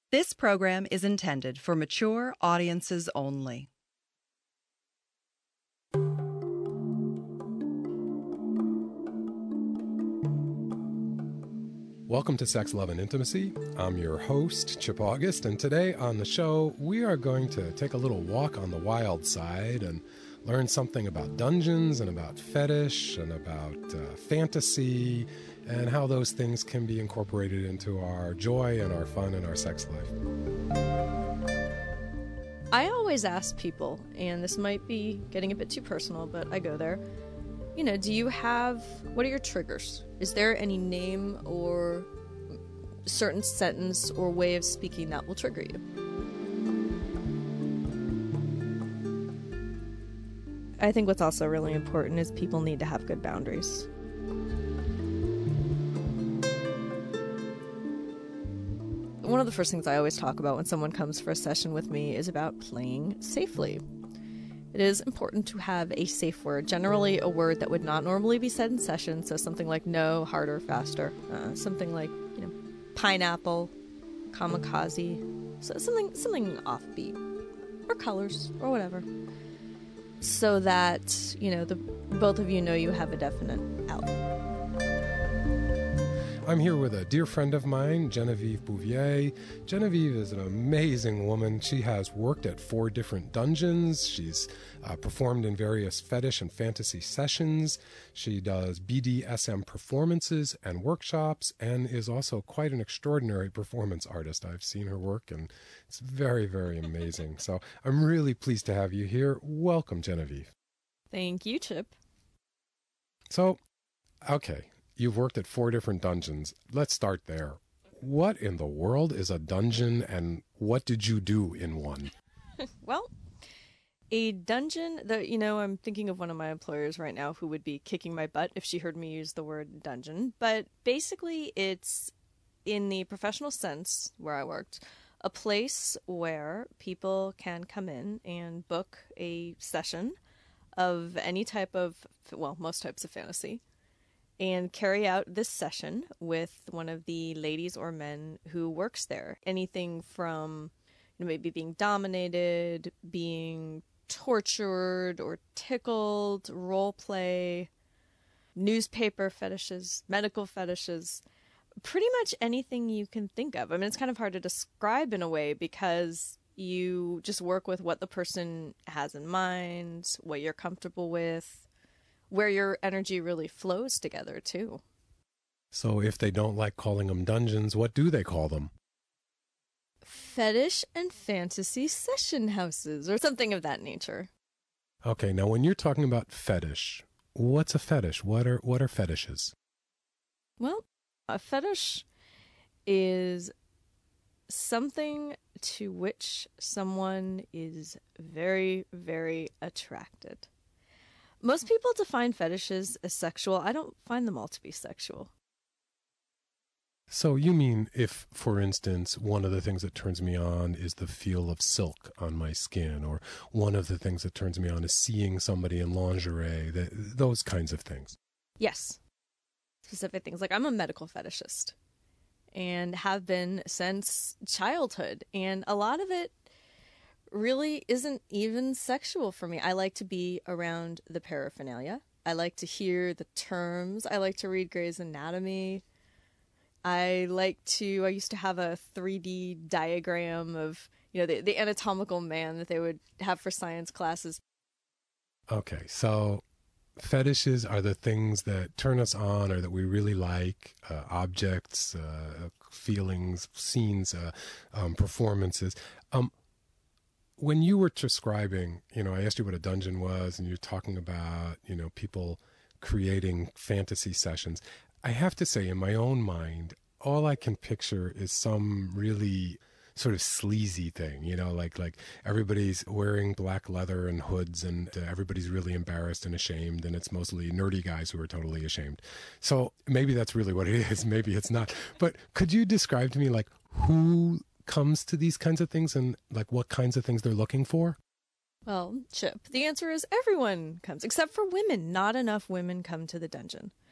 This program is intended for mature audiences only. Welcome to Sex, Love, and Intimacy. I'm your host, Chip August, and today on the show, we are going to take a little walk on the wild side and learn something about dungeons and about fetish and about fantasy and how those things can be incorporated into our joy and our fun and our sex life. I always ask people, and this might be getting a bit too personal, but I go there. What are your triggers? Is there any name or certain sentence or way of speaking that will trigger you? I think what's also really important is people need to have good boundaries. One of the first things I always talk about when someone comes for a session with me is about playing safely. It is important to have a safe word, generally a word that would not normally be said in session, so something like no, harder, faster, something like, pineapple, kamikaze, so something offbeat, or colors, or whatever, so that, both of you know you have a definite out. I'm here with a dear friend of mine, Genevieve Bouvier. Genevieve is an amazing woman. She has worked at 4 different dungeons. She's performed in various fetish and fantasy sessions. She does BDSM performances and workshops and is also quite an extraordinary performance artist. I've seen her work and it's very, very amazing. So I'm really pleased to have you here. Welcome, Genevieve. Thank you, Chip. So, okay. You've worked at 4 different dungeons. Let's start there. What in the world is a dungeon and what did you do in one? Well, a dungeon, I'm thinking of one of my employers right now who would be kicking my butt if she heard me use the word dungeon. But basically it's, in the professional sense where I worked, a place where people can come in and book a session of any type of, most types of fantasy, and carry out this session with one of the ladies or men who works there. Anything from maybe being dominated, being tortured or tickled, role play, newspaper fetishes, medical fetishes, pretty much anything you can think of. I mean, it's kind of hard to describe in a way because you just work with what the person has in mind, what you're comfortable with, where your energy really flows together, too. So if they don't like calling them dungeons, what do they call them? Fetish and fantasy session houses, or something of that nature. Okay, now when you're talking about fetish, what's a fetish? What are fetishes? Well, a fetish is something to which someone is very, very attracted. Most people define fetishes as sexual. I don't find them all to be sexual. So you mean if, for instance, one of the things that turns me on is the feel of silk on my skin, or one of the things that turns me on is seeing somebody in lingerie, those kinds of things? Yes. Specific things. Like, I'm a medical fetishist and have been since childhood, and a lot of it really isn't even sexual for me. I like to be around the paraphernalia. I like to hear the terms. I like to read Grey's Anatomy. I used to have a 3D diagram of, the anatomical man that they would have for science classes. Okay, so fetishes are the things that turn us on or that we really like, objects, feelings, scenes, performances. When you were describing, I asked you what a dungeon was, and you're talking about, people creating fantasy sessions. I have to say, in my own mind, all I can picture is some really sort of sleazy thing, like everybody's wearing black leather and hoods and everybody's really embarrassed and ashamed, and it's mostly nerdy guys who are totally ashamed. So maybe that's really what it is. Maybe it's not. But could you describe to me, like, who comes to these kinds of things and like what kinds of things they're looking for? Well, Chip, the answer is everyone comes, except for women. Not enough women come to the dungeon.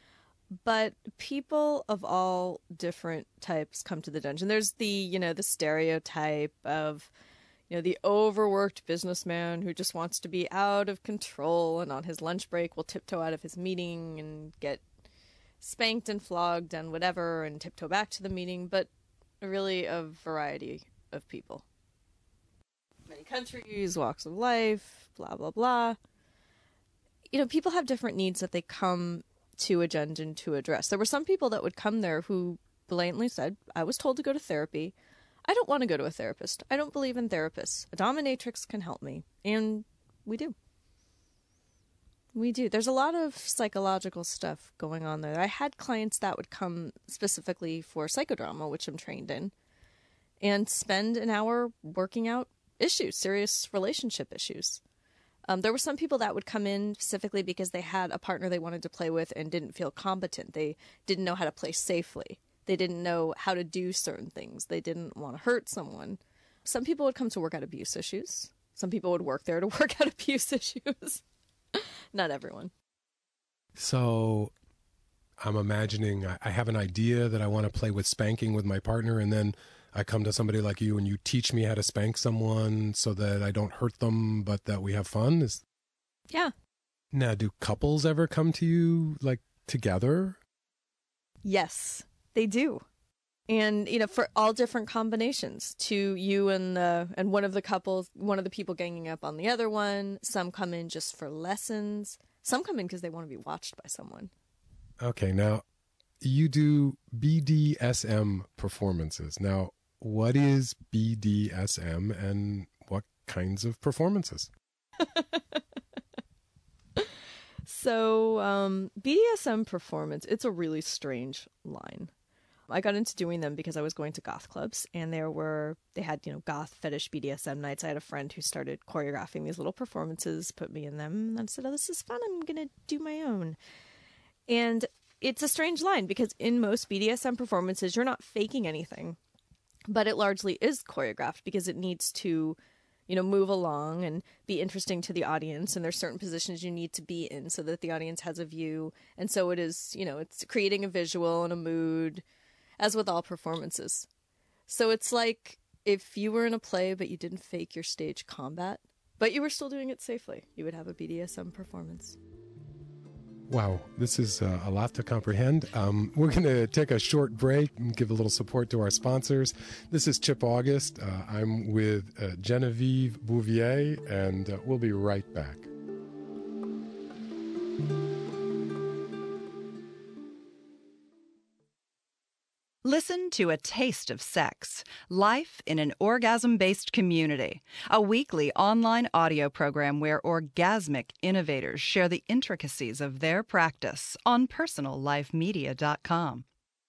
But people of all different types come to the dungeon. There's the stereotype of, the overworked businessman who just wants to be out of control and on his lunch break will tiptoe out of his meeting and get spanked and flogged and whatever and tiptoe back to the meeting, but really a variety of people. Many countries, walks of life, blah, blah, blah. People have different needs that they come to a dungeon to address. There were some people that would come there who blatantly said, I was told to go to therapy. I don't want to go to a therapist. I don't believe in therapists. A dominatrix can help me. And we do. We do. There's a lot of psychological stuff going on there. I had clients that would come specifically for psychodrama, which I'm trained in, and spend an hour working out issues, serious relationship issues. There were some people that would come in specifically because they had a partner they wanted to play with and didn't feel competent. They didn't know how to play safely. They didn't know how to do certain things. They didn't want to hurt someone. Some people would come to work out abuse issues. Some people would work there to work out abuse issues. Not everyone. So I'm imagining I have an idea that I want to play with spanking with my partner, and then I come to somebody like you and you teach me how to spank someone so that I don't hurt them, but that we have fun. Yeah. Now, do couples ever come to you like together? Yes, they do. And, for all different combinations, to you and one of the couples, one of the people ganging up on the other one. Some come in just for lessons. Some come in because they want to be watched by someone. Okay. Now, you do BDSM performances. Now, what is BDSM and what kinds of performances? So, BDSM performance, it's a really strange line. I got into doing them because I was going to goth clubs, and they had goth fetish BDSM nights. I had a friend who started choreographing these little performances, put me in them, and I said, oh, this is fun. I'm going to do my own. And it's a strange line because in most BDSM performances, you're not faking anything, but it largely is choreographed because it needs to, move along and be interesting to the audience. And there's certain positions you need to be in so that the audience has a view. And so it is, it's creating a visual and a mood, as with all performances. So it's like if you were in a play, but you didn't fake your stage combat, but you were still doing it safely, you would have a BDSM performance. Wow, this is a lot to comprehend. We're going to take a short break and give a little support to our sponsors. This is Chip August. I'm with Genevieve Bouvier, and we'll be right back. Listen to A Taste of Sex, Life in an Orgasm-Based Community, a weekly online audio program where orgasmic innovators share the intricacies of their practice on PersonalLifeMedia.com.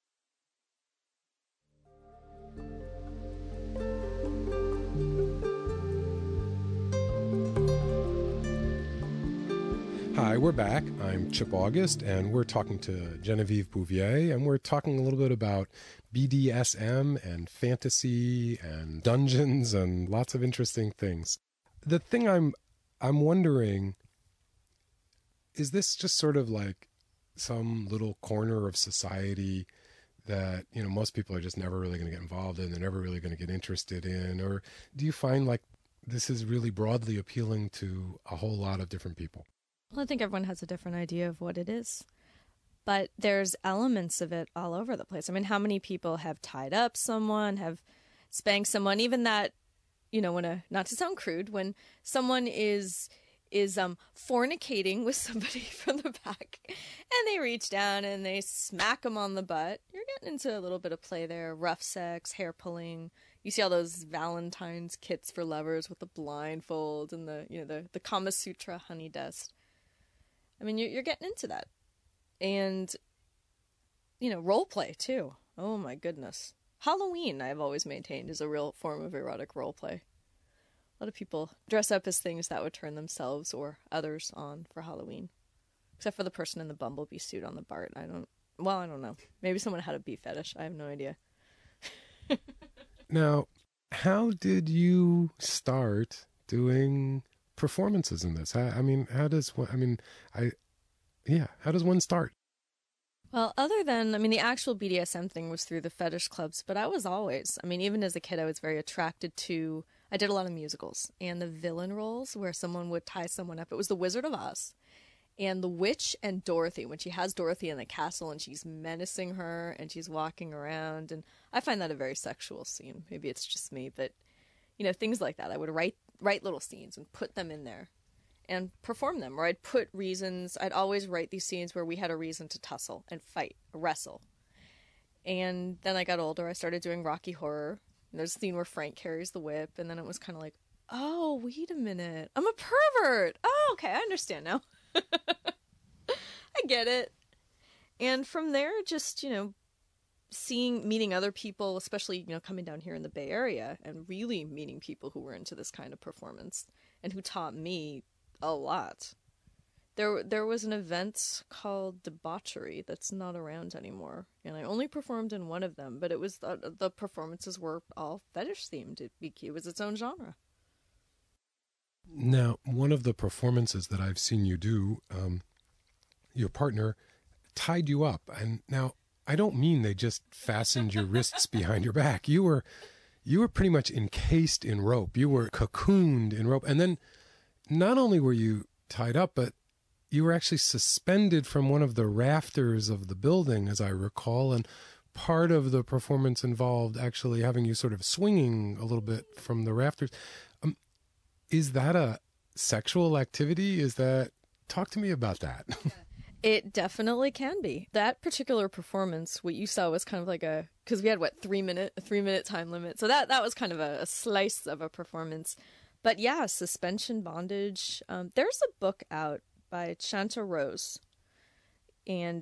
Hi, we're back. I'm Chip August, and we're talking to Genevieve Bouvier, and we're talking a little bit about BDSM and fantasy and dungeons and lots of interesting things. The thing I'm wondering, is this just sort of like some little corner of society that, most people are just never really going to get involved in, they're never really going to get interested in? Or do you find like this is really broadly appealing to a whole lot of different people? Well, I think everyone has a different idea of what it is. But there's elements of it all over the place. I mean, how many people have tied up someone, have spanked someone, even that, not to sound crude, when someone is fornicating with somebody from the back and they reach down and they smack them on the butt. You're getting into a little bit of play there. Rough sex, hair pulling. You see all those Valentine's kits for lovers with the blindfold and the Kama Sutra honey dust. I mean, you're getting into that. And, role play, too. Oh, my goodness. Halloween, I've always maintained, is a real form of erotic role play. A lot of people dress up as things that would turn themselves or others on for Halloween. Except for the person in the bumblebee suit on the BART. I don't know. Maybe someone had a bee fetish. I have no idea. Now, how did you start doing performances in this? How does one start? Well, other than, I mean, the actual BDSM thing was through the fetish clubs, but I was always, I mean, even as a kid, I was very attracted to, I did a lot of musicals and the villain roles where someone would tie someone up. It was The Wizard of Oz. And the witch and Dorothy, when she has Dorothy in the castle and she's menacing her and she's walking around. And I find that a very sexual scene. Maybe it's just me, but, you know, things like that. I would write little scenes and put them in there and perform them. Or I'd put reasons, I'd always write these scenes where we had a reason to tussle and fight, wrestle. And then I got older, I started doing Rocky Horror. And there's a scene where Frank carries the whip, and then it was kind of like, oh, wait a minute, I'm a pervert. Oh, okay, I understand now. I get it. And from there, just, you know, meeting other people, especially, you know, coming down here in the Bay Area and really meeting people who were into this kind of performance and who taught me a lot. There was an event called Debauchery that's not around anymore, and I only performed in one of them, but it was the performances were all fetish themed. It was its own genre. Now, one of the performances that I've seen you do, your partner tied you up, and now I don't mean they just fastened your wrists behind your back. You were pretty much encased in rope. You were cocooned in rope, and then not only were you tied up, but you were actually suspended from one of the rafters of the building, as I recall, and part of the performance involved actually having you sort of swinging a little bit from the rafters. Is that a sexual activity? Talk to me about that. It definitely can be. That particular performance, what you saw was kind of like because we had a 3 minute time limit. So that was kind of a slice of a performance. But yeah, suspension bondage. There's a book out by Chanta Rose, and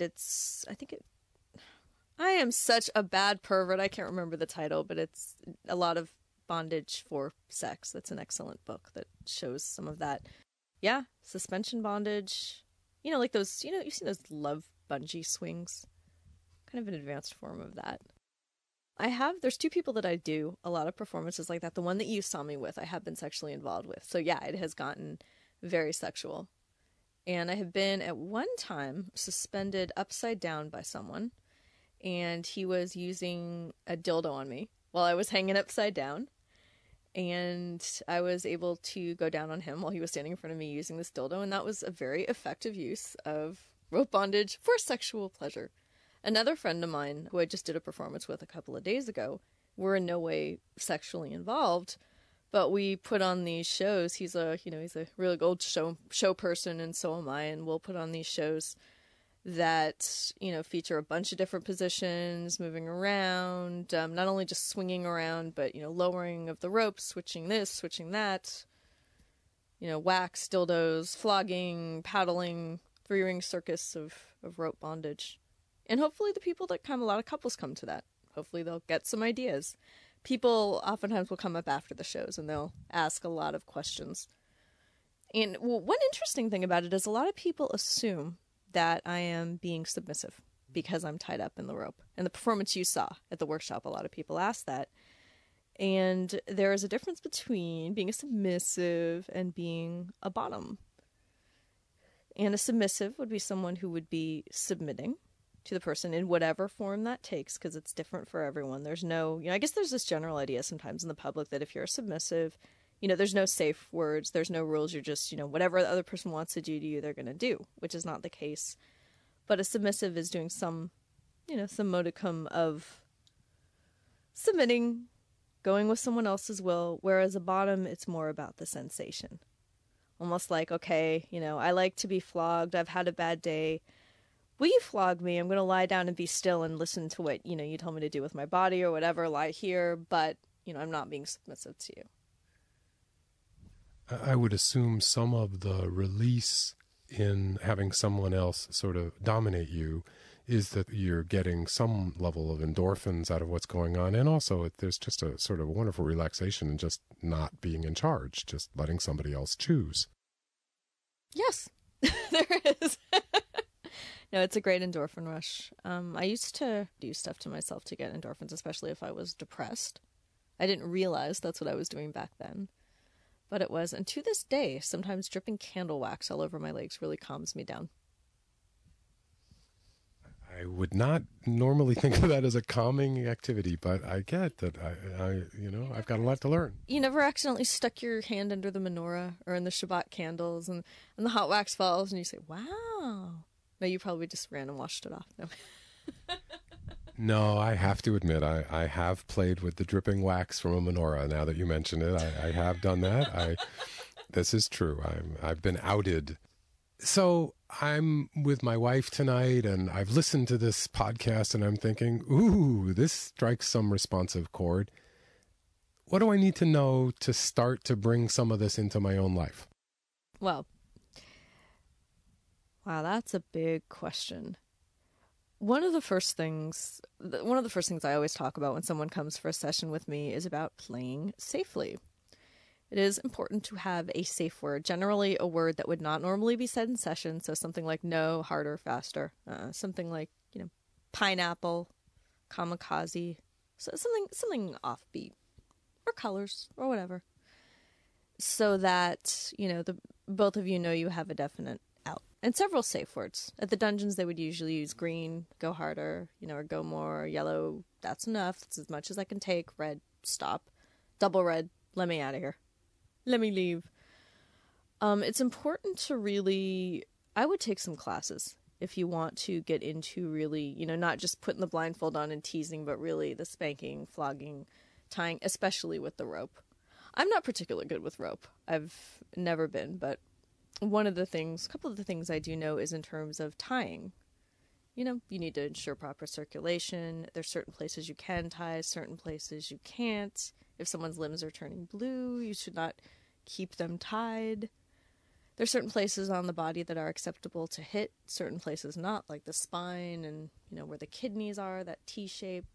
I am such a bad pervert. I can't remember the title, but it's a lot of bondage for sex. That's an excellent book that shows some of that. Yeah, suspension bondage. You know, like those, you know, you've seen those love bungee swings. Kind of an advanced form of that. There's 2 people that I do a lot of performances like that. The one that you saw me with, I have been sexually involved with. So yeah, it has gotten very sexual. And I have been at one time suspended upside down by someone, and he was using a dildo on me while I was hanging upside down. And I was able to go down on him while he was standing in front of me using this dildo, and that was a very effective use of rope bondage for sexual pleasure. Another friend of mine, who I just did a performance with a couple of days ago, we're in no way sexually involved, but we put on these shows. He's a really old show person, and so am I, and we'll put on these shows that, you know, feature a bunch of different positions, moving around, not only just swinging around, but, you know, lowering of the rope, switching this, switching that, you know, wax, dildos, flogging, paddling, 3-ring circus of rope bondage. And hopefully a lot of couples come to that. Hopefully they'll get some ideas. People oftentimes will come up after the shows and they'll ask a lot of questions. And one interesting thing about it is a lot of people assume that I am being submissive because I'm tied up in the rope. And the performance you saw at the workshop, a lot of people asked that. And there is a difference between being a submissive and being a bottom. And a submissive would be someone who would be submitting to the person in whatever form that takes, because it's different for everyone. There's no, I guess there's this general idea sometimes in the public that if you're a submissive, there's no safe words, there's no rules, you're just, whatever the other person wants to do to you, they're going to do, which is not the case. But a submissive is doing some modicum of submitting, going with someone else's will, whereas a bottom, it's more about the sensation. Almost like, okay, I like to be flogged, I've had a bad day, will you flog me? I'm going to lie down and be still and listen to what, you told me to do with my body or whatever, lie here, but, I'm not being submissive to you. I would assume some of the release in having someone else sort of dominate you is that you're getting some level of endorphins out of what's going on. And also there's just a sort of wonderful relaxation in just not being in charge, just letting somebody else choose. Yes, there is. No, it's a great endorphin rush. I used to do stuff to myself to get endorphins, especially if I was depressed. I didn't realize that's what I was doing back then. But it was, and to this day, sometimes dripping candle wax all over my legs really calms me down. I would not normally think of that as a calming activity, but I get that I've got a lot to learn. You never accidentally stuck your hand under the menorah or in the Shabbat candles and the hot wax falls and you say, wow. No, you probably just ran and washed it off. No. No, I have to admit, I have played with the dripping wax from a menorah. Now that you mention it, I have done that. This is true. I've been outed. So I'm with my wife tonight, and I've listened to this podcast, and I'm thinking, ooh, this strikes some responsive chord. What do I need to know to start to bring some of this into my own life? Well, wow, that's a big question. One of the first things I always talk about when someone comes for a session with me is about playing safely. It is important to have a safe word, generally a word that would not normally be said in session. So something like no, harder, faster, something like, pineapple, kamikaze, so something offbeat, or colors, or whatever. So that, both of you know you have a definite out. And several safe words. At the dungeons, they would usually use green, go harder, or go more, yellow, that's enough, that's as much as I can take, red, stop, double red, let me out of here. Let me leave. It's important to really, I would take some classes if you want to get into really, not just putting the blindfold on and teasing, but really the spanking, flogging, tying, especially with the rope. I'm not particularly good with rope. I've never been, but a couple of the things I do know is in terms of tying. You need to ensure proper circulation. There's certain places you can tie, certain places you can't. If someone's limbs are turning blue, you should not keep them tied. There's certain places on the body that are acceptable to hit, certain places not, like the spine and, where the kidneys are, that T shape.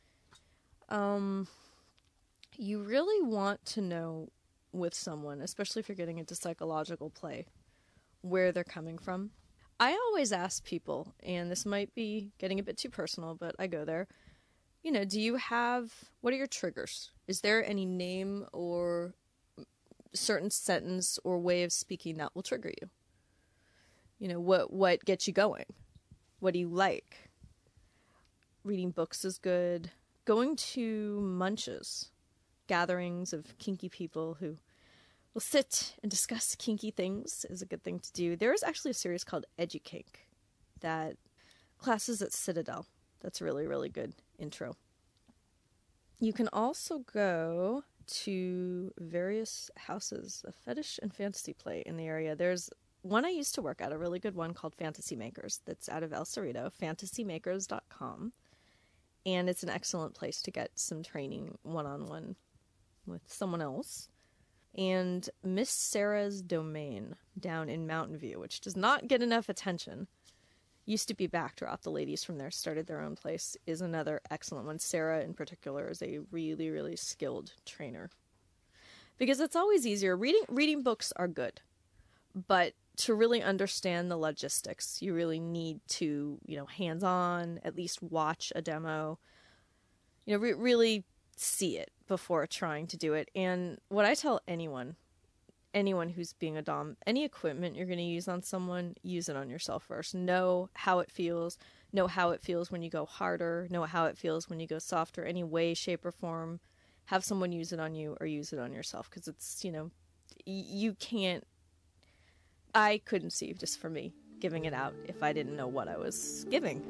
You really want to know with someone, especially if you're getting into psychological play, where they're coming from. I always ask people, and this might be getting a bit too personal, but I go there. What are your triggers? Is there any name or certain sentence or way of speaking that will trigger you? What gets you going? What do you like? Reading books is good. Going to munches, gatherings of kinky people who will sit and discuss kinky things is a good thing to do. There is actually a series called EduKink that classes at Citadel. That's a really, really good intro. You can also go to various houses of fetish and fantasy play in the area. There's one I used to work at, a really good one called Fantasy Makers, that's out of El Cerrito, fantasymakers.com. And it's an excellent place to get some training one-on-one with someone else. And Miss Sarah's Domain down in Mountain View, which does not get enough attention. Used to be Backdrop. The ladies from there started their own place, is another excellent one. Sarah, in particular, is a really, really skilled trainer. Because it's always easier. Reading books are good. But to really understand the logistics, you really need to, hands-on, at least watch a demo. Really see it before trying to do it. And what I tell anyone who's being a dom, any equipment you're going to use on someone, use it on yourself first. Know how it feels. Know how it feels when you go harder. Know how it feels when you go softer. Any way, shape, or form. Have someone use it on you or use it on yourself. Because it's, you can't. I couldn't see, just for me, giving it out if I didn't know what I was giving.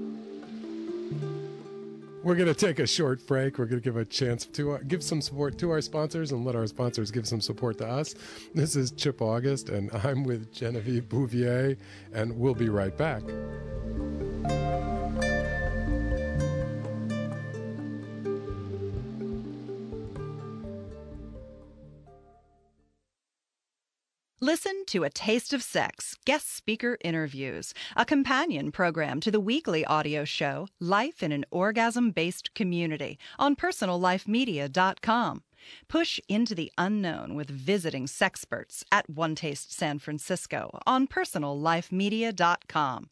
We're going to take a short break. We're going to give a chance to give some support to our sponsors and let our sponsors give some support to us. This is Chip August, and I'm with Genevieve Bouvier, and we'll be right back. Listen to A Taste of Sex, guest speaker interviews, a companion program to the weekly audio show Life in an Orgasm-Based Community on PersonalLifeMedia.com. Push into the unknown with visiting sexperts at One Taste San Francisco on PersonalLifeMedia.com.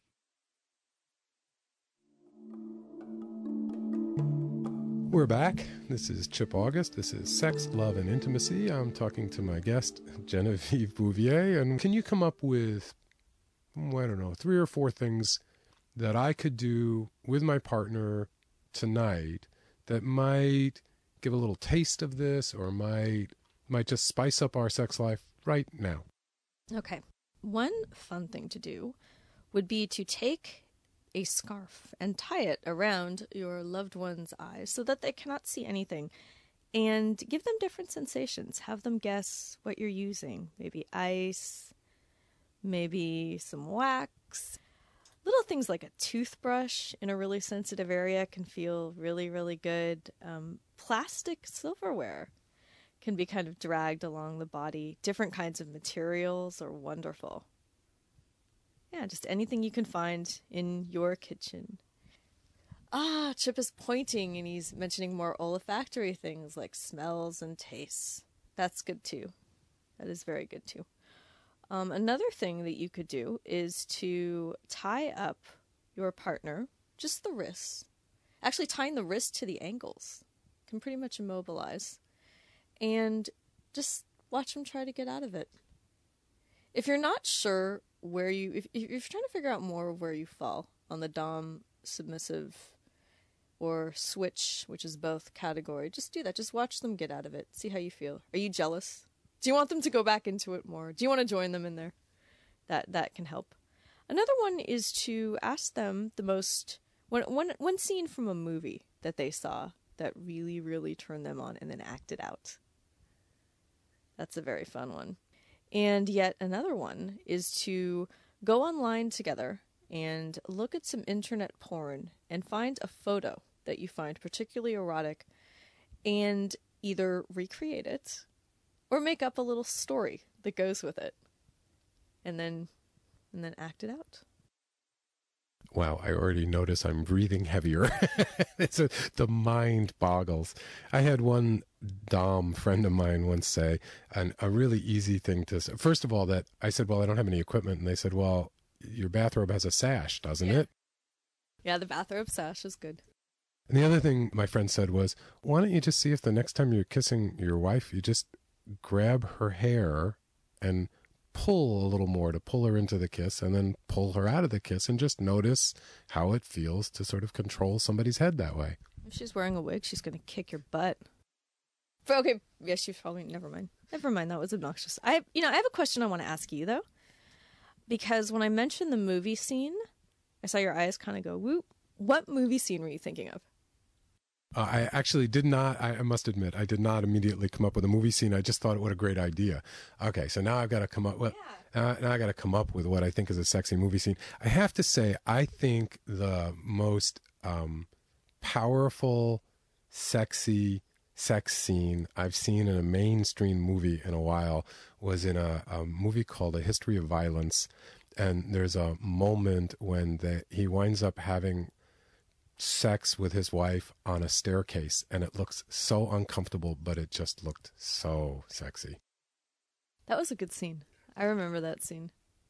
We're back. This is Chip August. This is Sex, Love, and Intimacy. I'm talking to my guest, Genevieve Bouvier. And can you come up with, 3 or 4 things that I could do with my partner tonight that might give a little taste of this or might just spice up our sex life right now? Okay. One fun thing to do would be to take a scarf and tie it around your loved one's eyes so that they cannot see anything, and give them different sensations. Have them guess what you're using. Maybe ice, maybe some wax. Little things like a toothbrush in a really sensitive area can feel really, really good. Plastic silverware can be kind of dragged along the body. Different kinds of materials are wonderful. Yeah, just anything you can find in your kitchen. Chip is pointing and he's mentioning more olfactory things like smells and tastes. That's good too. That is very good too. Another thing that you could do is to tie up your partner, just the wrists. Actually, tying the wrist to the ankles can pretty much immobilize. And just watch them try to get out of it. If you're not sure where if you're trying to figure out more of where you fall on the dom, submissive, or switch, which is both category, just do that. Just watch them get out of it. See how you feel. Are you jealous? Do you want them to go back into it more? Do you want to join them in there? That can help. Another one is to ask them the most one scene from a movie that they saw that really, really turned them on, and then act it out. That's a very fun one. And yet another one is to go online together and look at some internet porn and find a photo that you find particularly erotic and either recreate it or make up a little story that goes with it. And then act it out. Wow, I already notice I'm breathing heavier. The mind boggles. I had one dom friend of mine once say, a really easy thing to say. First of all, that I said, well, I don't have any equipment. And they said, well, your bathrobe has a sash, doesn't it? Yeah, the bathrobe sash is good. And the other thing my friend said was, why don't you just see if the next time you're kissing your wife, you just grab her hair and pull a little more to pull her into the kiss, and then pull her out of the kiss, and just notice how it feels to sort of control somebody's head that way. If she's wearing a wig, she's going to kick your butt. Okay, yeah, she's probably, never mind, that was obnoxious. I have a question I want to ask you, though, because when I mentioned the movie scene, I saw your eyes kind of go, whoop. What movie scene were you thinking of? I actually did not, I must admit, I did not immediately come up with a movie scene. I just thought, what a great idea. Okay, so now I've got to come up with, now I got to come up with what I think is a sexy movie scene. I have to say, I think the most powerful, sexy sex scene I've seen in a mainstream movie in a while was in a movie called A History of Violence. And there's a moment when he winds up having sex with his wife on a staircase, and it looks so uncomfortable, but it just looked so sexy. That was a good scene. I remember that scene.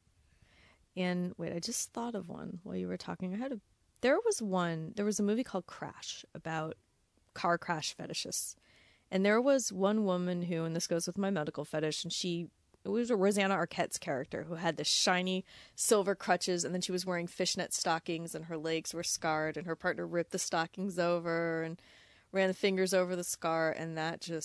And wait, I just thought of one while you were talking. There was a movie called Crash about car crash fetishists. And there was one woman who, and this goes with my medical fetish, and it was a Rosanna Arquette's character who had the shiny silver crutches, and then she was wearing fishnet stockings, and her legs were scarred, and her partner ripped the stockings over and ran the fingers over the scar, and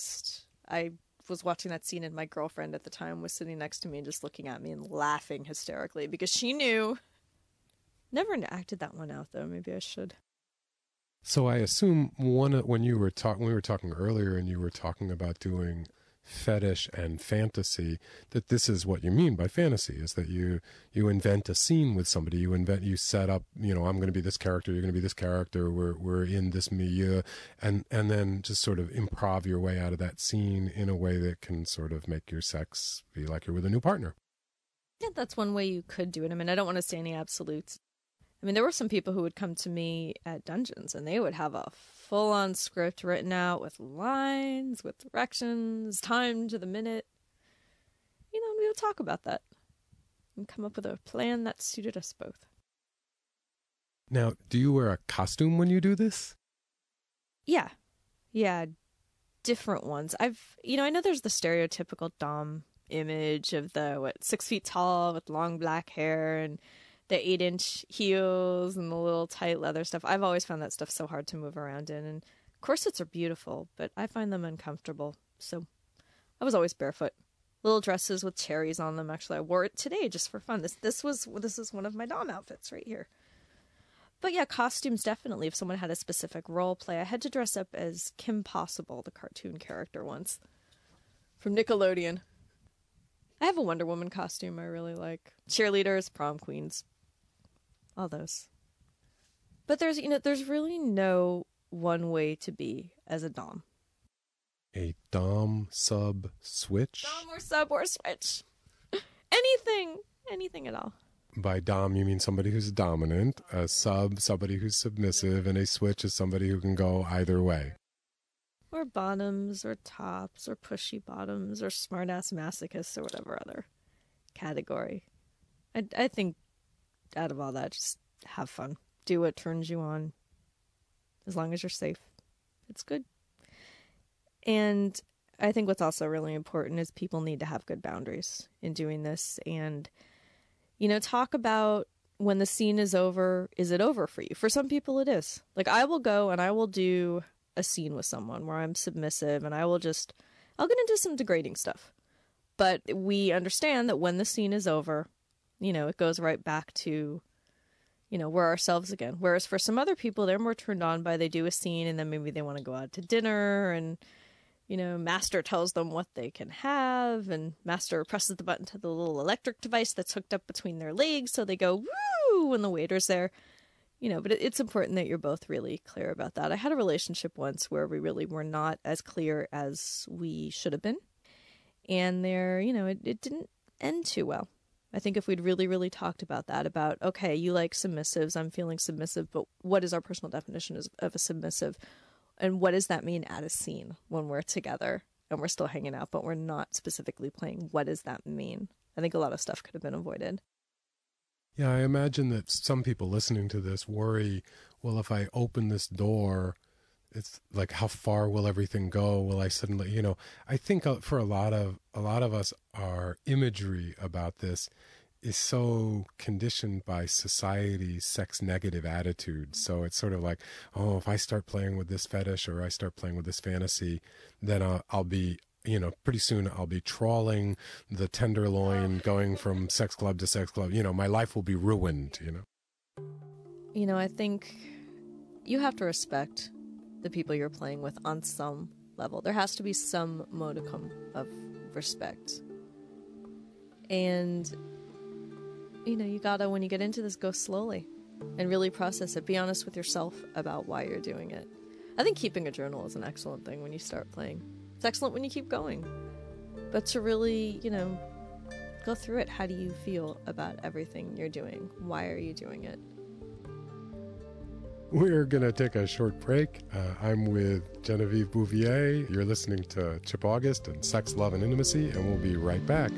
I was watching that scene, and my girlfriend at the time was sitting next to me and just looking at me and laughing hysterically because she knew. Never acted that one out, though. Maybe I should. So I assume when we were talking earlier, and you were talking about doing fetish and fantasy, that this is what you mean by fantasy, is that you invent a scene with somebody, you set up, I'm going to be this character, you're going to be this character, we're in this milieu, and then just sort of improv your way out of that scene in a way that can sort of make your sex be like you're with a new partner. Yeah, that's one way you could do it. I mean, I don't want to say any absolutes. I mean, there were some people who would come to me at dungeons, and they would have a full-on script written out with lines, with directions, time to the minute. And we would talk about that and come up with a plan that suited us both. Now, do you wear a costume when you do this? Yeah, different ones. I know there's the stereotypical dom image of the 6 feet tall with long black hair and the 8-inch heels and the little tight leather stuff. I've always found that stuff so hard to move around in. And corsets are beautiful, but I find them uncomfortable. So I was always barefoot. Little dresses with cherries on them. Actually, I wore it today just for fun. This is one of my Dom outfits right here. But yeah, costumes definitely. If someone had a specific role play, I had to dress up as Kim Possible, the cartoon character once from Nickelodeon. I have a Wonder Woman costume I really like. Cheerleaders, prom queens, all those. But there's really no one way to be as a Dom. A Dom, sub, switch? Dom or sub or switch. Anything at all. By Dom, you mean somebody who's dominant. A sub, somebody who's submissive. And a switch is somebody who can go either way. Or bottoms, or tops, or pushy bottoms, or smartass masochists, or whatever other category. I think out of all that, just have fun. Do what turns you on. As long as you're safe. It's good. And I think what's also really important is people need to have good boundaries in doing this. And, talk about when the scene is over, is it over for you? For some people it is. Like, I will go and I will do a scene with someone where I'm submissive and I'll get into some degrading stuff. But we understand that when the scene is over, it goes right back to, we're ourselves again. Whereas for some other people, they're more turned on by they do a scene and then maybe they want to go out to dinner and, Master tells them what they can have and Master presses the button to the little electric device that's hooked up between their legs. So they go, woo, when the waiter's there. But it's important that you're both really clear about that. I had a relationship once where we really were not as clear as we should have been. And it didn't end too well. I think if we'd really, really talked about that, about, okay, you like submissives, I'm feeling submissive, but what is our personal definition of a submissive? And what does that mean at a scene when we're together and we're still hanging out, but we're not specifically playing? What does that mean? I think a lot of stuff could have been avoided. Yeah, I imagine that some people listening to this worry, well, if I open this door, it's like, how far will everything go? Will I suddenly, I think for a lot of us, our imagery about this is so conditioned by society's sex negative attitude. So it's sort of like, oh, if I start playing with this fetish or I start playing with this fantasy, then I'll be, pretty soon I'll be trawling the tenderloin, going from sex club to sex club. My life will be ruined, I think you have to respect the people you're playing with on some level. There has to be some modicum of respect. And, you gotta, when you get into this, go slowly and really process it. Be honest with yourself about why you're doing it. I think keeping a journal is an excellent thing when you start playing. It's excellent when you keep going. But to really, go through it. How do you feel about everything you're doing? Why are you doing it? We're going to take a short break. I'm with Genevieve Bouvier. You're listening to Chip August and Sex, Love, and Intimacy, and we'll be right back.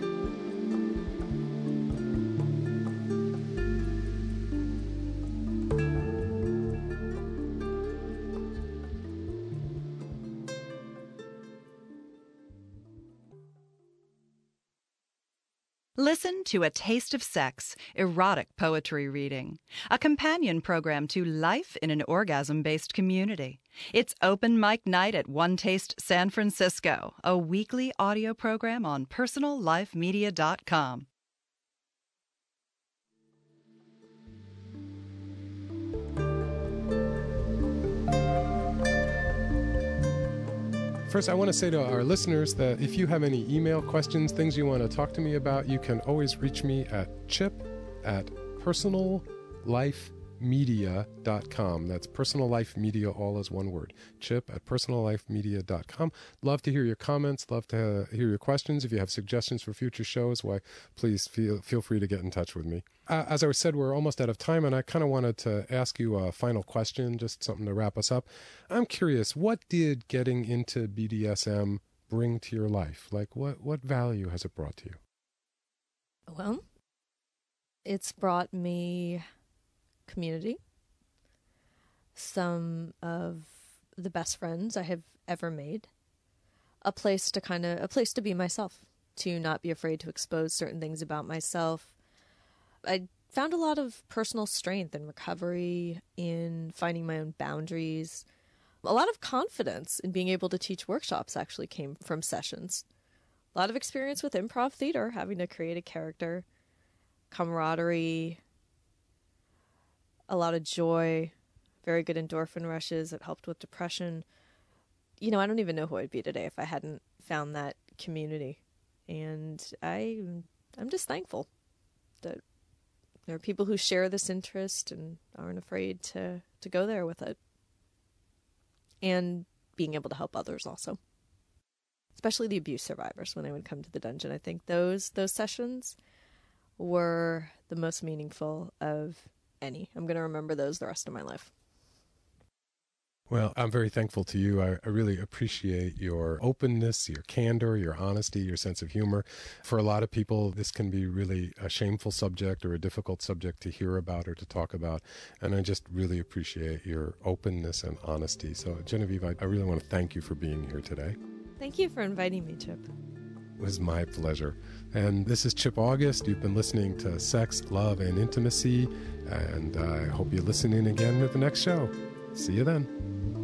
Listen to A Taste of Sex, erotic poetry reading, a companion program to Life in an Orgasm-Based Community. It's Open Mic Night at One Taste San Francisco, a weekly audio program on PersonalLifeMedia.com. First, I want to say to our listeners that if you have any email questions, things you want to talk to me about, you can always reach me at chip@PersonalLifeMedia.com. That's Personal Life Media, all as one word. chip@PersonalLifeMedia.com. Love to hear your comments. Love to hear your questions. If you have suggestions for future shows, why, please feel free to get in touch with me. As I said, we're almost out of time, and I kind of wanted to ask you a final question, just something to wrap us up. I'm curious, what did getting into BDSM bring to your life? Like, what value has it brought to you? Well, it's brought me community, some of the best friends I have ever made, a place to be myself, to not be afraid to expose certain things about myself. I found a lot of personal strength and recovery in finding my own boundaries. A lot of confidence in being able to teach workshops actually came from sessions. A lot of experience with improv theater, having to create a character, camaraderie, a lot of joy, very good endorphin rushes. It helped with depression. I don't even know who I'd be today if I hadn't found that community. And I'm just thankful that there are people who share this interest and aren't afraid to go there with it. And being able to help others also. Especially the abuse survivors when they would come to the dungeon. I think those sessions were the most meaningful of any. I'm going to remember those the rest of my life. Well, I'm very thankful to you. I really appreciate your openness, your candor, your honesty, your sense of humor. For a lot of people, this can be really a shameful subject or a difficult subject to hear about or to talk about. And I just really appreciate your openness and honesty. So, Genevieve, I really want to thank you for being here today. Thank you for inviting me, Chip. It was my pleasure. And this is Chip August. You've been listening to Sex, Love, and Intimacy. And I hope you listen in again at the next show. See you then.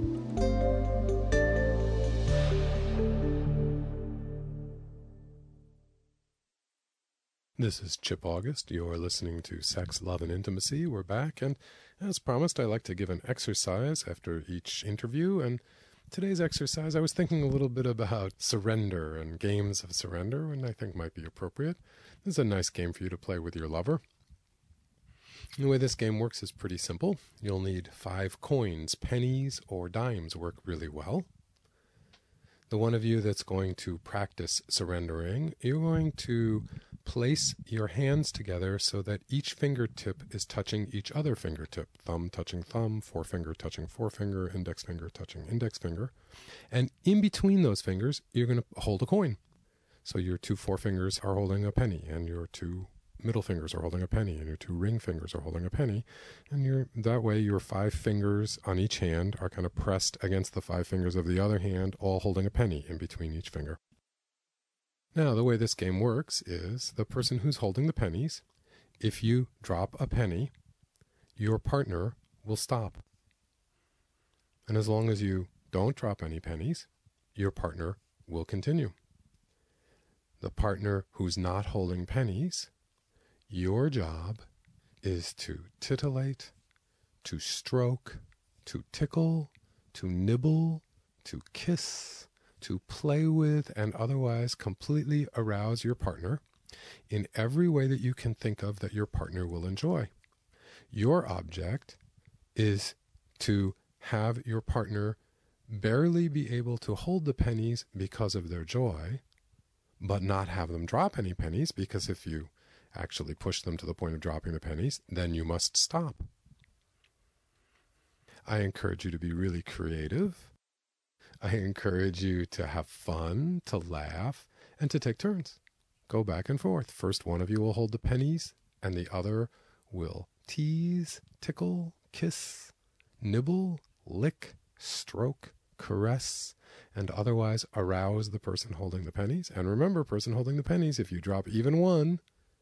This is Chip August. You're listening to Sex, Love, and Intimacy. We're back, and as promised, I like to give an exercise after each interview. And today's exercise, I was thinking a little bit about surrender and games of surrender, and I think might be appropriate. This is a nice game for you to play with your lover. And the way this game works is pretty simple. You'll need 5 coins. Pennies or dimes work really well. The one of you that's going to practice surrendering, you're going to place your hands together so that each fingertip is touching each other fingertip. Thumb touching thumb, forefinger touching forefinger, index finger touching index finger. And in between those fingers, you're going to hold a coin. So your 2 forefingers are holding a penny, and your 2 middle fingers are holding a penny, and your 2 ring fingers are holding a penny. And that way your 5 fingers on each hand are kind of pressed against the 5 fingers of the other hand, all holding a penny in between each finger. Now, the way this game works is the person who's holding the pennies, if you drop a penny, your partner will stop. And as long as you don't drop any pennies, your partner will continue. The partner who's not holding pennies, your job is to titillate, to stroke, to tickle, to nibble, to kiss, to play with, and otherwise completely arouse your partner in every way that you can think of that your partner will enjoy. Your object is to have your partner barely be able to hold the pennies because of their joy, but not have them drop any pennies, because if you actually push them to the point of dropping the pennies, then you must stop. I encourage you to be really creative. I encourage you to have fun, to laugh, and to take turns. Go back and forth. First, one of you will hold the pennies, and the other will tease, tickle, kiss, nibble, lick, stroke, caress, and otherwise arouse the person holding the pennies. And remember, person holding the pennies, if you drop even one,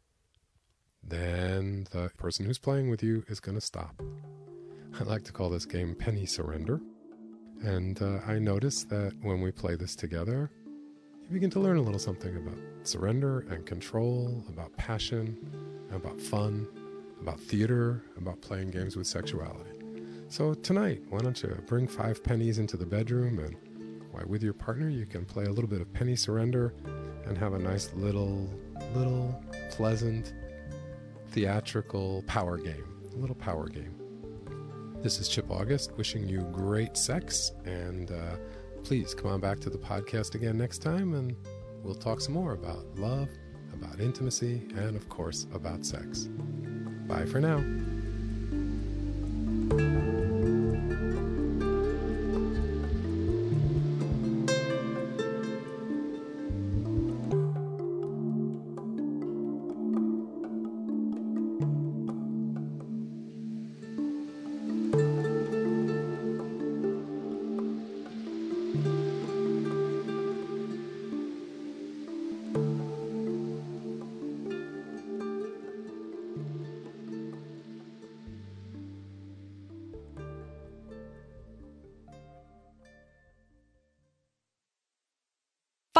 then the person who's playing with you is going to stop. I like to call this game penny surrender. And I notice that when we play this together, you begin to learn a little something about surrender and control, about passion, about fun, about theater, about playing games with sexuality. So tonight, why don't you bring 5 pennies into the bedroom, and with your partner you can play a little bit of penny surrender and have a nice little pleasant theatrical power game, a little power game. This is Chip August wishing you great sex, and please come on back to the podcast again next time, and we'll talk some more about love, about intimacy, and of course about sex. Bye for now.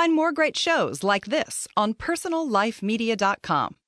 Find more great shows like this on personallifemedia.com.